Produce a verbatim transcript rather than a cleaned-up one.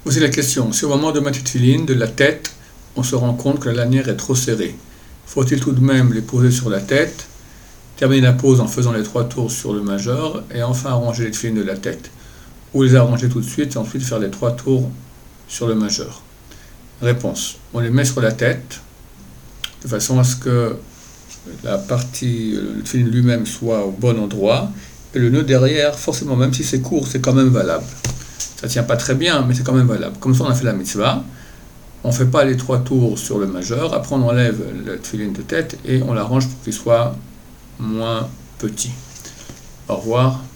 Voici la question. Si au moment de mettre les tefilines de la tête, on se rend compte que la lanière est trop serrée, faut-il tout de même les poser sur la tête, terminer la pose en faisant les trois tours sur le majeur, et enfin arranger les tefilines de la tête, ou les arranger tout de suite et ensuite faire les trois tours sur le majeur? Réponse. On les met sur la tête, de façon à ce que la partie, le tefilin lui-même soit au bon endroit, et le nœud derrière, forcément, même si c'est court, c'est quand même valable. Ça tient pas très bien, mais c'est quand même valable. Comme ça, on a fait la mitzvah. On ne fait pas les trois tours sur le majeur. Après, on enlève le tefilin de tête et on l'arrange pour qu'il soit moins petit. Au revoir.